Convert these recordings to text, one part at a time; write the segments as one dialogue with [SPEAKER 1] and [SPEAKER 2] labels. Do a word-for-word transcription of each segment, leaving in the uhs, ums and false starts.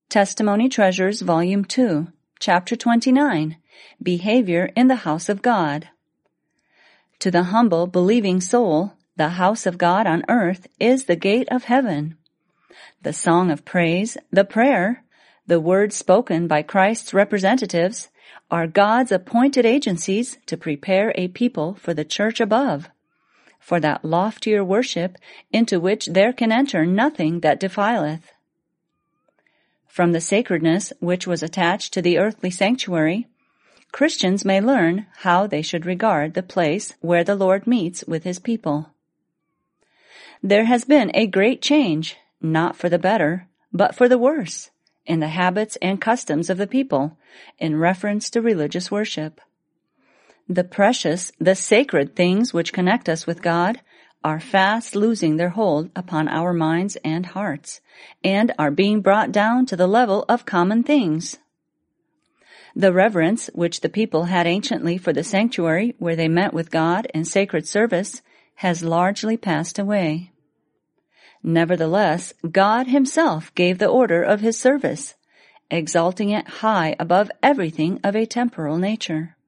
[SPEAKER 1] Testimony Treasures, Volume two, Chapter twenty-nine, Behavior in the House of God. To the humble, believing soul, the house of God on earth is the gate of heaven. The song of praise, the prayer, the words spoken by Christ's representatives are God's appointed agencies to prepare a people for the church above, for that loftier worship into which there can enter nothing that defileth. From the sacredness which was attached to the earthly sanctuary, Christians may learn how they should regard the place where the Lord meets with his people. There has been a great change, not for the better, but for the worse, in the habits and customs of the people in reference to religious worship. The precious, the sacred things which connect us with God are fast losing their hold upon our minds and hearts, and are being brought down to the level of common things. The reverence which the people had anciently for the sanctuary where they met with God in sacred service has largely passed away. Nevertheless, God himself gave the order of his service, exalting it high above everything of a temporal nature.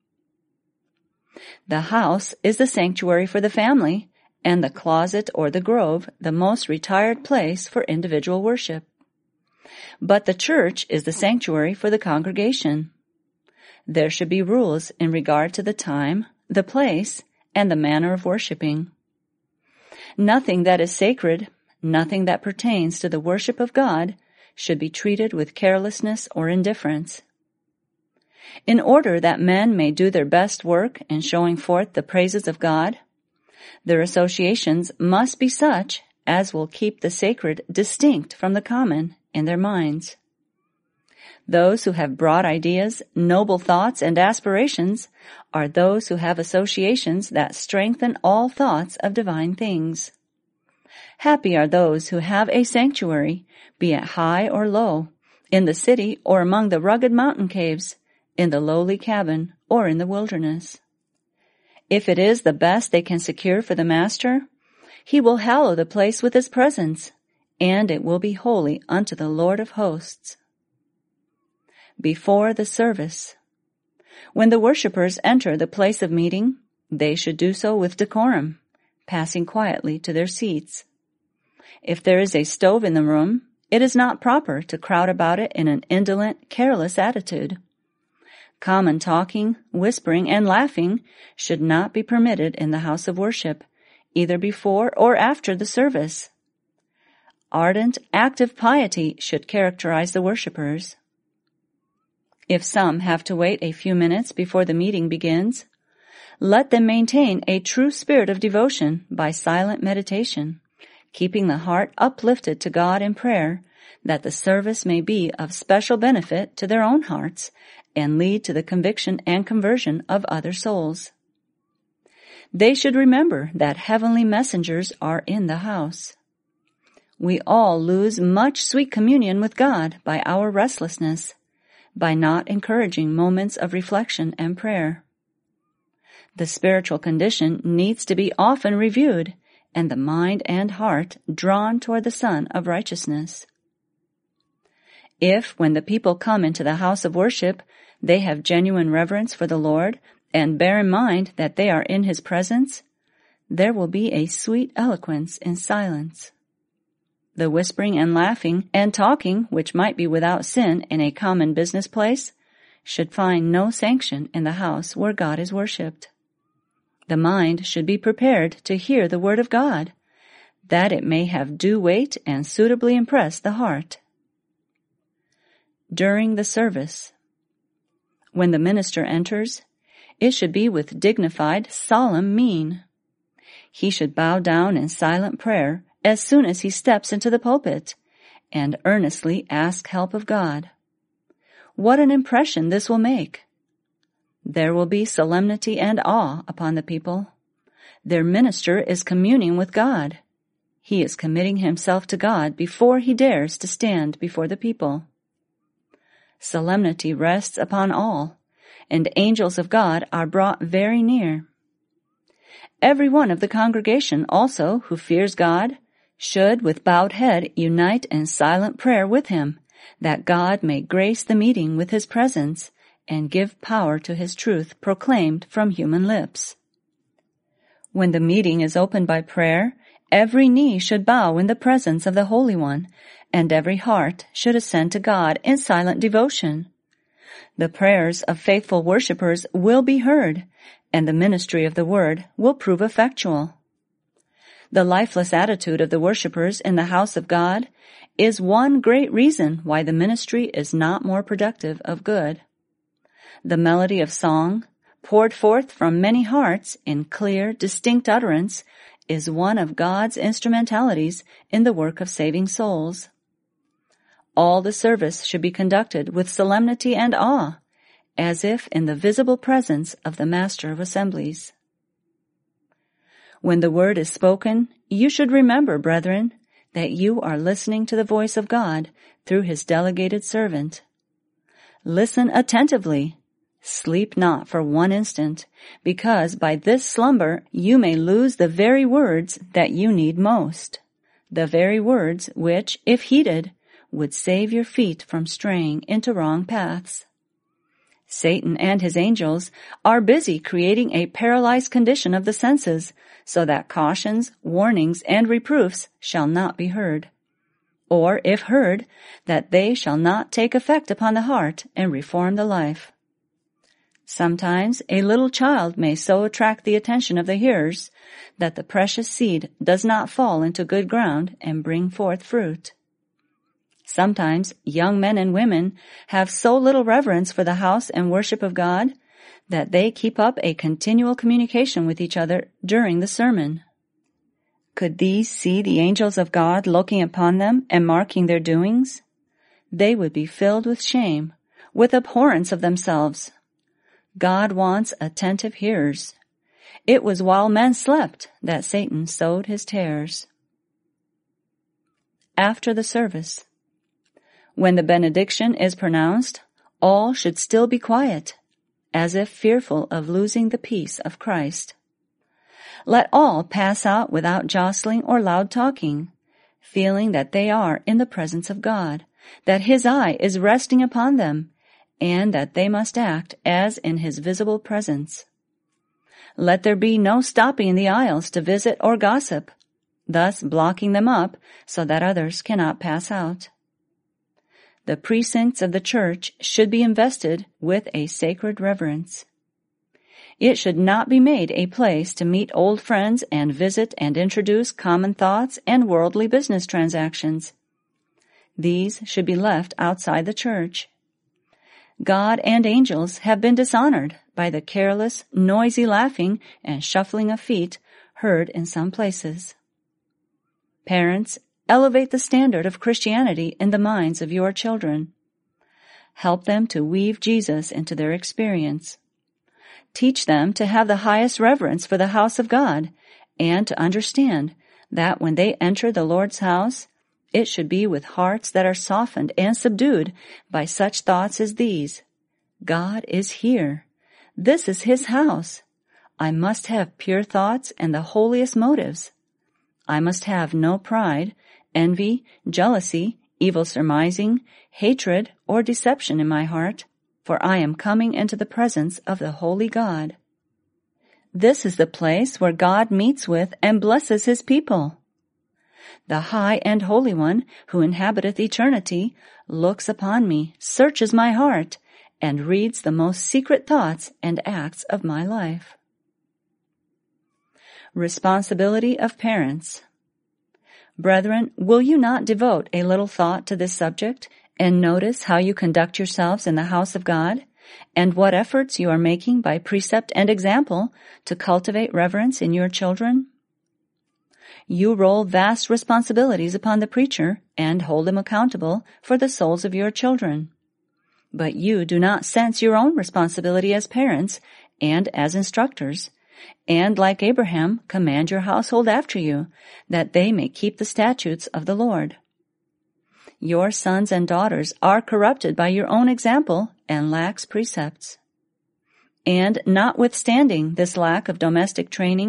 [SPEAKER 1] The house is the sanctuary for the family, and the closet or the grove the most retired place for individual worship. But the church is the sanctuary for the congregation. There should be rules in regard to the time, the place, and the manner of worshiping. Nothing that is sacred, nothing that pertains to the worship of God, should be treated with carelessness or indifference. In order that men may do their best work in showing forth the praises of God, their associations must be such as will keep the sacred distinct from the common in their minds. Those who have broad ideas, noble thoughts, and aspirations are those who have associations that strengthen all thoughts of divine things. Happy are those who have a sanctuary, be it high or low, in the city or among the rugged mountain caves, in the lowly cabin or in the wilderness. If it is the best they can secure for the Master, he will hallow the place with his presence, and it will be holy unto the Lord of hosts. Before the service. When the worshippers enter the place of meeting, they should do so with decorum, passing quietly to their seats. If there is a stove in the room, it is not proper to crowd about it in an indolent, careless attitude. Common talking, whispering, and laughing should not be permitted in the house of worship, either before or after the service. Ardent, active piety should characterize the worshippers. If some have to wait a few minutes before the meeting begins, let them maintain a true spirit of devotion by silent meditation, keeping the heart uplifted to God in prayer, that the service may be of special benefit to their own hearts and lead to the conviction and conversion of other souls. They should remember that heavenly messengers are in the house. We all lose much sweet communion with God by our restlessness, by not encouraging moments of reflection and prayer. The spiritual condition needs to be often reviewed, and the mind and heart drawn toward the Sun of Righteousness. If, when the people come into the house of worship, they have genuine reverence for the Lord and bear in mind that they are in his presence, there will be a sweet eloquence in silence. The whispering and laughing and talking, which might be without sin in a common business place, should find no sanction in the house where God is worshipped. The mind should be prepared to hear the word of God, that it may have due weight and suitably impress the heart. During the service. When the minister enters, it should be with dignified, solemn mien. He should bow down in silent prayer as soon as he steps into the pulpit, and earnestly ask help of God. What an impression this will make! There will be solemnity and awe upon the people. Their minister is communing with God. He is committing himself to God before he dares to stand before the people. Solemnity rests upon all, and angels of God are brought very near. Every one of the congregation also who fears God should with bowed head unite in silent prayer with him, that God may grace the meeting with his presence and give power to his truth proclaimed from human lips. When the meeting is opened by prayer, every knee should bow in the presence of the Holy One, and every heart should ascend to God in silent devotion. The prayers of faithful worshipers will be heard, and the ministry of the Word will prove effectual. The lifeless attitude of the worshipers in the house of God is one great reason why the ministry is not more productive of good. The melody of song, poured forth from many hearts in clear, distinct utterance, is one of God's instrumentalities in the work of saving souls. All the service should be conducted with solemnity and awe, as if in the visible presence of the Master of Assemblies. When the word is spoken, you should remember, brethren, that you are listening to the voice of God through his delegated servant. Listen attentively. Sleep not for one instant, because by this slumber you may lose the very words that you need most, the very words which, if heeded, would save your feet from straying into wrong paths. Satan and his angels are busy creating a paralyzed condition of the senses, so that cautions, warnings, and reproofs shall not be heard, or, if heard, that they shall not take effect upon the heart and reform the life. Sometimes a little child may so attract the attention of the hearers that the precious seed does not fall into good ground and bring forth fruit. Sometimes young men and women have so little reverence for the house and worship of God that they keep up a continual communication with each other during the sermon. Could these see the angels of God looking upon them and marking their doings? They would be filled with shame, with abhorrence of themselves. God wants attentive hearers. It was while men slept that Satan sowed his tares. After the service. When the benediction is pronounced, all should still be quiet, as if fearful of losing the peace of Christ. Let all pass out without jostling or loud talking, feeling that they are in the presence of God, that his eye is resting upon them, and that they must act as in his visible presence. Let there be no stopping in the aisles to visit or gossip, thus blocking them up so that others cannot pass out. The precincts of the church should be invested with a sacred reverence. It should not be made a place to meet old friends and visit and introduce common thoughts and worldly business transactions. These should be left outside the church. God and angels have been dishonored by the careless, noisy laughing and shuffling of feet heard in some places. Parents, elevate the standard of Christianity in the minds of your children. Help them to weave Jesus into their experience. Teach them to have the highest reverence for the house of God and to understand that when they enter the Lord's house, it should be with hearts that are softened and subdued by such thoughts as these. God is here. This is his house. I must have pure thoughts and the holiest motives. I must have no pride, envy, jealousy, evil surmising, hatred, or deception in my heart, for I am coming into the presence of the holy God. This is the place where God meets with and blesses his people. The high and holy one, who inhabiteth eternity, looks upon me, searches my heart, and reads the most secret thoughts and acts of my life. Responsibility of parents. Brethren, will you not devote a little thought to this subject and notice how you conduct yourselves in the house of God and what efforts you are making by precept and example to cultivate reverence in your children? You roll vast responsibilities upon the preacher and hold him accountable for the souls of your children. But you do not sense your own responsibility as parents and as instructors, and like Abraham, command your household after you, that they may keep the statutes of the Lord. Your sons and daughters are corrupted by your own example and lax precepts. And notwithstanding this lack of domestic training,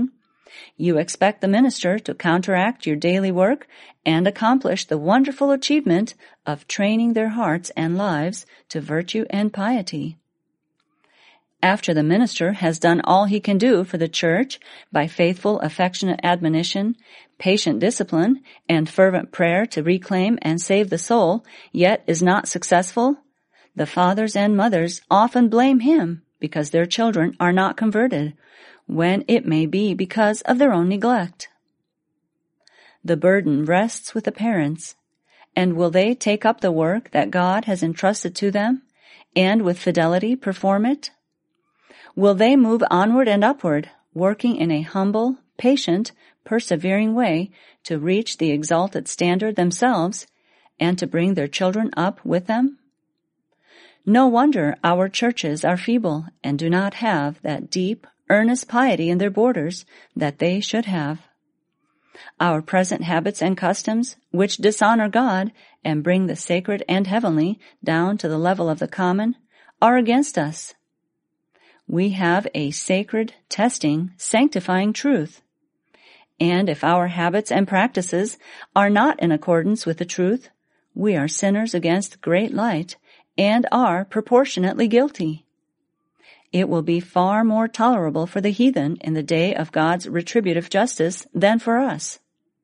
[SPEAKER 1] You expect the minister to counteract your daily work and accomplish the wonderful achievement of training their hearts and lives to virtue and piety. After the minister has done all he can do for the church by faithful, affectionate admonition, patient discipline, and fervent prayer to reclaim and save the soul, yet is not successful, the fathers and mothers often blame him because their children are not converted, when it may be because of their own neglect. The burden rests with the parents, and will they take up the work that God has entrusted to them, and with fidelity perform it? Will they move onward and upward, working in a humble, patient, persevering way to reach the exalted standard themselves, and to bring their children up with them? No wonder our churches are feeble and do not have that deep, earnest piety in their borders that they should have. Our present habits and customs, which dishonor God and bring the sacred and heavenly down to the level of the common, are against us. We have a sacred, testing, sanctifying truth. And if our habits and practices are not in accordance with the truth, we are sinners against great light and are proportionately guilty. It will be far more tolerable for the heathen in the day of God's retributive justice than for us.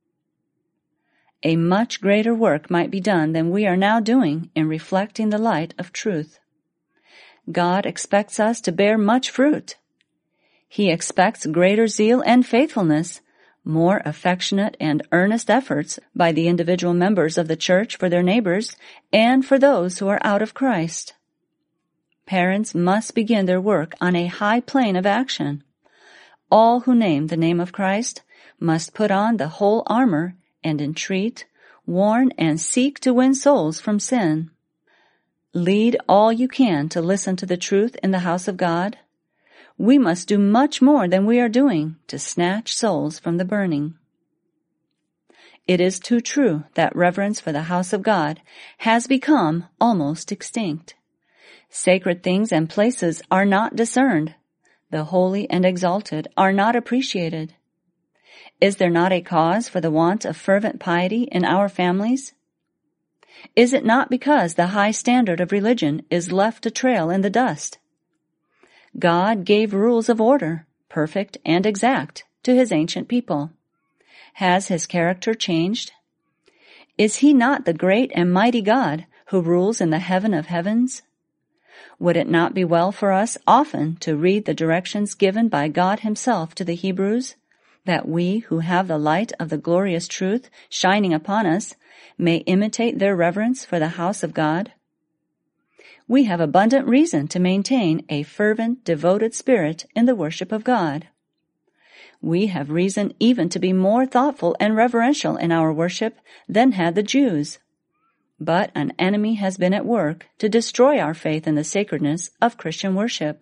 [SPEAKER 1] A much greater work might be done than we are now doing in reflecting the light of truth. God expects us to bear much fruit. He expects greater zeal and faithfulness, more affectionate and earnest efforts by the individual members of the church for their neighbors and for those who are out of Christ. Parents must begin their work on a high plane of action. All who name the name of Christ must put on the whole armor and entreat, warn, and seek to win souls from sin. Lead all you can to listen to the truth in the house of God. We must do much more than we are doing to snatch souls from the burning. It is too true that reverence for the house of God has become almost extinct. Sacred things and places are not discerned. The holy and exalted are not appreciated. Is there not a cause for the want of fervent piety in our families? Is it not because the high standard of religion is left to trail in the dust? God gave rules of order, perfect and exact, to his ancient people. Has his character changed? Is he not the great and mighty God who rules in the heaven of heavens? Would it not be well for us often to read the directions given by God himself to the Hebrews, that we who have the light of the glorious truth shining upon us may imitate their reverence for the house of God? We have abundant reason to maintain a fervent, devoted spirit in the worship of God. We have reason even to be more thoughtful and reverential in our worship than had the Jews. But an enemy has been at work to destroy our faith in the sacredness of Christian worship.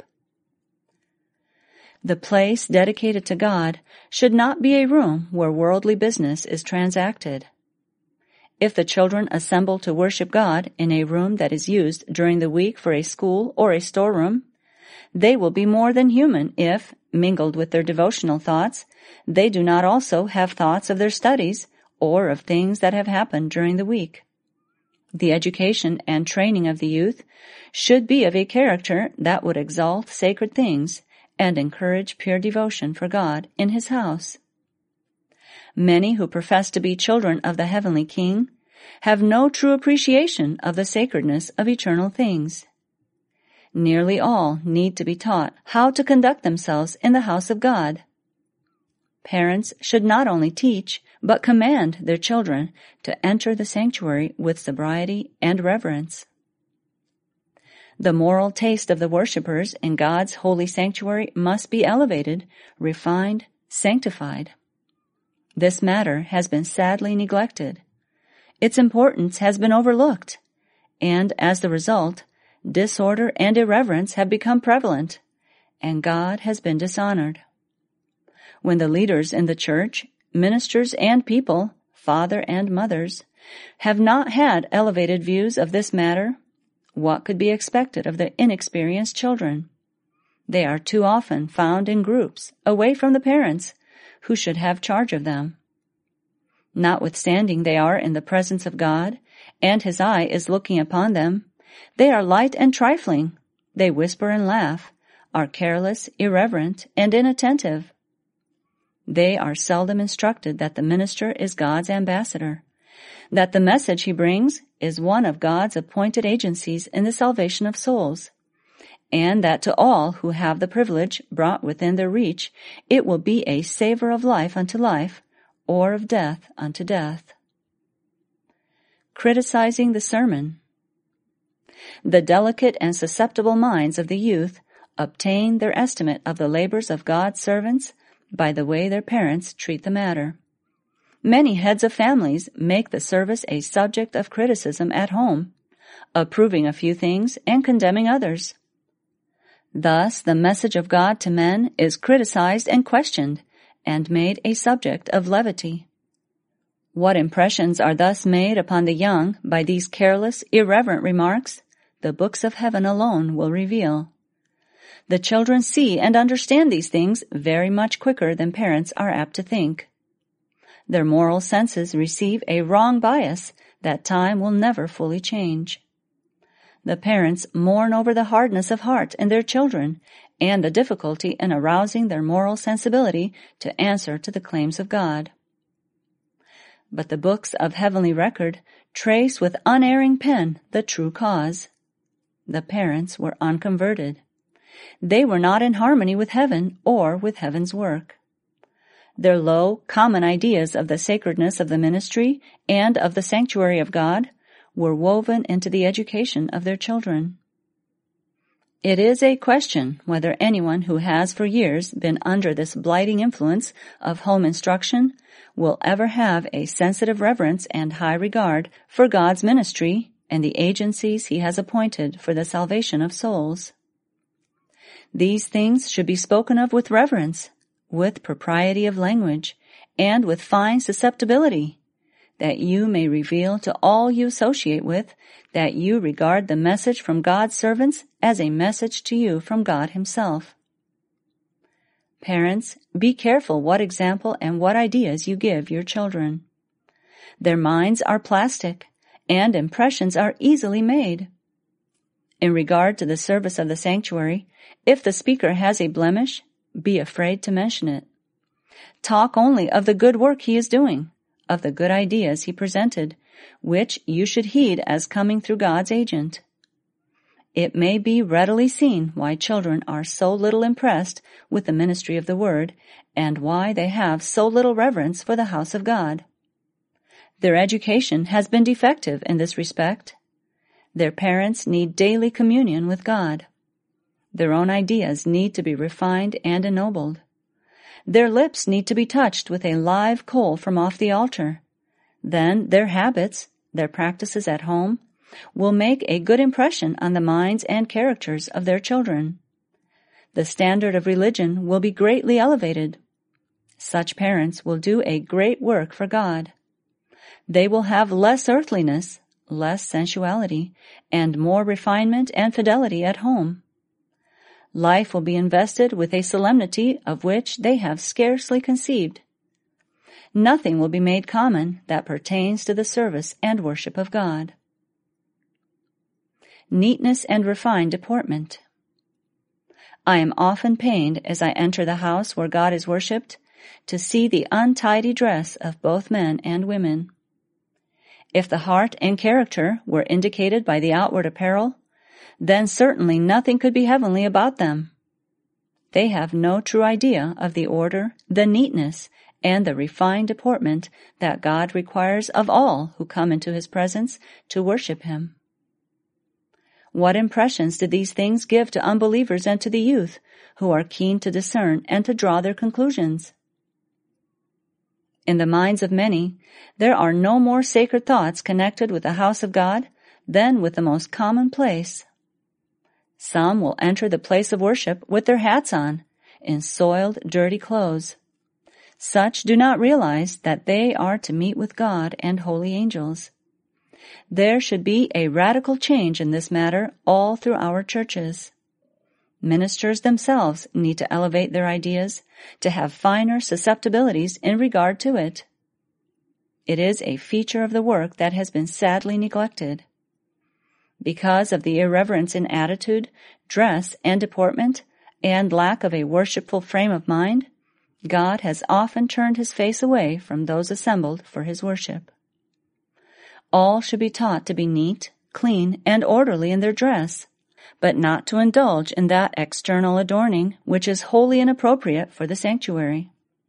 [SPEAKER 1] The place dedicated to God should not be a room where worldly business is transacted. If the children assemble to worship God in a room that is used during the week for a school or a storeroom, they will be more than human if, mingled with their devotional thoughts, they do not also have thoughts of their studies or of things that have happened during the week. The education and training of the youth should be of a character that would exalt sacred things and encourage pure devotion for God in his house. Many who profess to be children of the heavenly King have no true appreciation of the sacredness of eternal things. Nearly all need to be taught how to conduct themselves in the house of God. Parents should not only teach, but command their children to enter the sanctuary with sobriety and reverence. The moral taste of the worshipers in God's holy sanctuary must be elevated, refined, sanctified. This matter has been sadly neglected. Its importance has been overlooked, and as the result, disorder and irreverence have become prevalent, and God has been dishonored. When the leaders in the church, ministers and people, father and mothers, have not had elevated views of this matter, what could be expected of the inexperienced children? They are too often found in groups, away from the parents, who should have charge of them. Notwithstanding they are in the presence of God, and His eye is looking upon them, they are light and trifling, they whisper and laugh, are careless, irreverent, and inattentive. They are seldom instructed that the minister is God's ambassador, that the message he brings is one of God's appointed agencies in the salvation of souls, and that to all who have the privilege brought within their reach, it will be a savor of life unto life, or of death unto death. Criticizing the sermon. The delicate and susceptible minds of the youth obtain their estimate of the labors of God's servants by the way their parents treat the matter. Many heads of families make the service a subject of criticism at home, approving a few things and condemning others. Thus, the message of God to men is criticized and questioned, and made a subject of levity. What impressions are thus made upon the young by these careless, irreverent remarks, the books of heaven alone will reveal. The children see and understand these things very much quicker than parents are apt to think. Their moral senses receive a wrong bias that time will never fully change. The parents mourn over the hardness of heart in their children and the difficulty in arousing their moral sensibility to answer to the claims of God. But the books of heavenly record trace with unerring pen the true cause. The parents were unconverted. They were not in harmony with heaven or with heaven's work. Their low, common ideas of the sacredness of the ministry and of the sanctuary of God were woven into the education of their children. It is a question whether anyone who has for years been under this blighting influence of home instruction will ever have a sensitive reverence and high regard for God's ministry and the agencies He has appointed for the salvation of souls. These things should be spoken of with reverence, with propriety of language, and with fine susceptibility, that you may reveal to all you associate with that you regard the message from God's servants as a message to you from God Himself. Parents, be careful what example and what ideas you give your children. Their minds are plastic, and impressions are easily made. In regard to the service of the sanctuary, if the speaker has a blemish, be afraid to mention it. Talk only of the good work he is doing, of the good ideas he presented, which you should heed as coming through God's agent. It may be readily seen why children are so little impressed with the ministry of the Word, and why they have so little reverence for the house of God. Their education has been defective in this respect. Their parents need daily communion with God. Their own ideas need to be refined and ennobled. Their lips need to be touched with a live coal from off the altar. Then their habits, their practices at home, will make a good impression on the minds and characters of their children. The standard of religion will be greatly elevated. Such parents will do a great work for God. They will have less earthliness, less sensuality, and more refinement and fidelity at home. Life will be invested with a solemnity of which they have scarcely conceived. Nothing will be made common that pertains to the service and worship of God. Neatness and refined deportment. I am often pained as I enter the house where God is worshipped to see the untidy dress of both men and women. If the heart and character were indicated by the outward apparel, then certainly nothing could be heavenly about them. They have no true idea of the order, the neatness, and the refined deportment that God requires of all who come into His presence to worship Him. What impressions do these things give to unbelievers and to the youth, who are keen to discern and to draw their conclusions? In the minds of many, there are no more sacred thoughts connected with the house of God than with the most commonplace. Some will enter the place of worship with their hats on, in soiled, dirty clothes. Such do not realize that they are to meet with God and holy angels. There should be a radical change in this matter all through our churches. Ministers themselves need to elevate their ideas, to have finer susceptibilities in regard to it. It is a feature of the work that has been sadly neglected. Because of the irreverence in attitude, dress, and deportment, and lack of a worshipful frame of mind, God has often turned his face away from those assembled for his worship. All should be taught to be neat, clean, and orderly in their dress, but not to indulge in that external adorning which is wholly inappropriate for the sanctuary.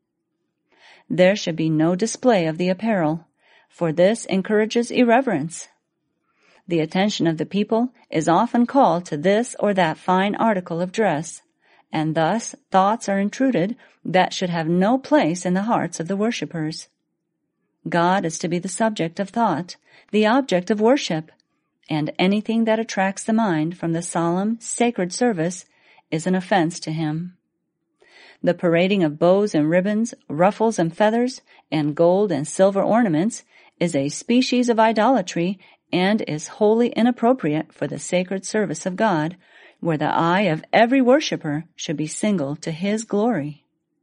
[SPEAKER 1] There should be no display of the apparel, for this encourages irreverence. The attention of the people is often called to this or that fine article of dress, and thus thoughts are intruded that should have no place in the hearts of the worshippers. God is to be the subject of thought, the object of worship, and anything that attracts the mind from the solemn, sacred service is an offense to him. The parading of bows and ribbons, ruffles and feathers, and gold and silver ornaments is a species of idolatry and is wholly inappropriate for the sacred service of God, where the eye of every worshipper should be single to his glory.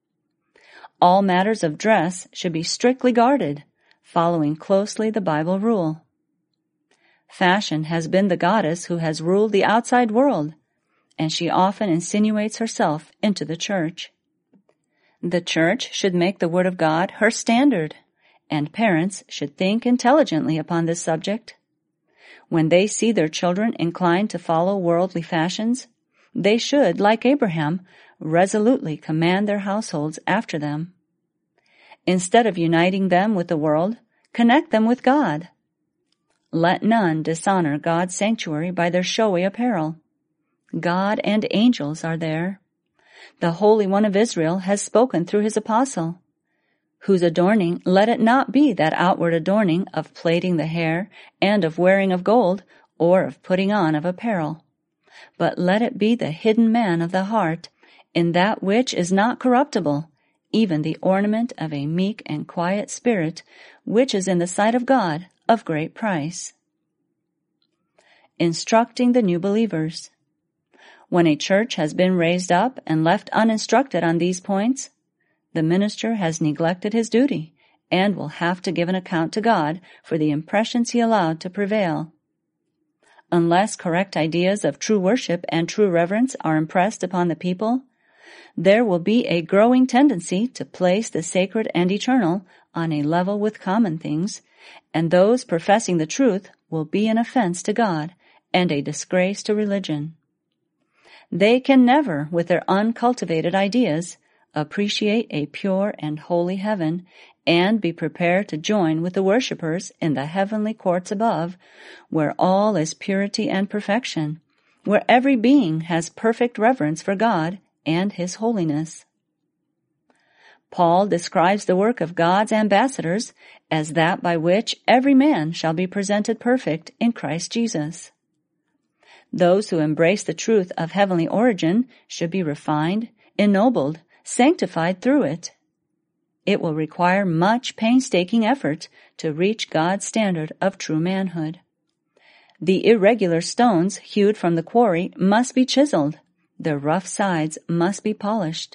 [SPEAKER 1] All matters of dress should be strictly guarded, following closely the Bible rule. Fashion has been the goddess who has ruled the outside world, and she often insinuates herself into the church. The church should make the Word of God her standard, and parents should think intelligently upon this subject. When they see their children inclined to follow worldly fashions, they should, like Abraham, resolutely command their households after them. Instead of uniting them with the world, connect them with God. Let none dishonor God's sanctuary by their showy apparel. God and angels are there. The Holy One of Israel has spoken through his apostle, whose adorning let it not be that outward adorning of plaiting the hair and of wearing of gold or of putting on of apparel, but let it be the hidden man of the heart in that which is not corruptible, even the ornament of a meek and quiet spirit, which is in the sight of God of great price. Instructing the new believers. When a church has been raised up and left uninstructed on these points, the minister has neglected his duty and will have to give an account to God for the impressions he allowed to prevail. Unless correct ideas of true worship and true reverence are impressed upon the people, there will be a growing tendency to place the sacred and eternal on a level with common things, and those professing the truth will be an offense to God and a disgrace to religion. They can never, with their uncultivated ideas, appreciate a pure and holy heaven and be prepared to join with the worshippers in the heavenly courts above, where all is purity and perfection, where every being has perfect reverence for God and his holiness. Paul describes the work of God's ambassadors as that by which every man shall be presented perfect in Christ Jesus. Those who embrace the truth of heavenly origin should be refined, ennobled, sanctified through it. It will require much painstaking effort to reach God's standard of true manhood. The irregular stones hewed from the quarry must be chiseled. Their rough sides must be polished.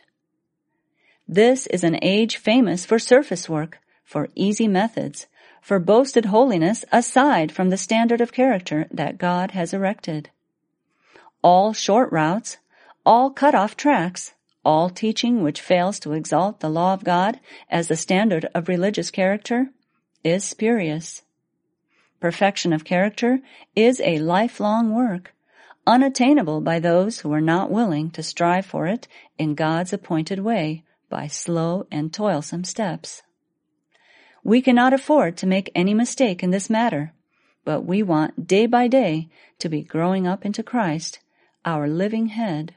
[SPEAKER 1] This is an age famous for surface work, for easy methods, for boasted holiness aside from the standard of character that God has erected. All short routes, all cut-off tracks, all teaching which fails to exalt the law of God as the standard of religious character is spurious. Perfection of character is a lifelong work, unattainable by those who are not willing to strive for it in God's appointed way by slow and toilsome steps. We cannot afford to make any mistake in this matter, but we want day by day to be growing up into Christ, our living head.